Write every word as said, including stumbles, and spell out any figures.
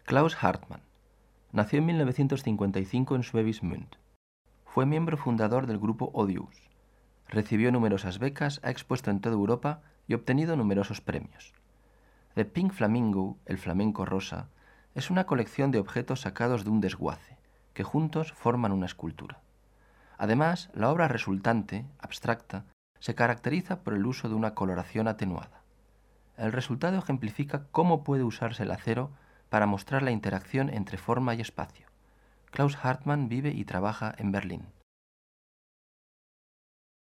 Klaus Hartmann nació en mil novecientos cincuenta y cinco en Schwäbisch Münd. Fue miembro fundador del grupo Odious. Recibió numerosas becas, ha expuesto en toda Europa y obtenido numerosos premios. The Pink Flamingo, el flamenco rosa, es una colección de objetos sacados de un desguace, que juntos forman una escultura. Además, la obra resultante, abstracta, se caracteriza por el uso de una coloración atenuada. El resultado ejemplifica cómo puede usarse el acero para mostrar la interacción entre forma y espacio. Klaus Hartmann vive y trabaja en Berlín.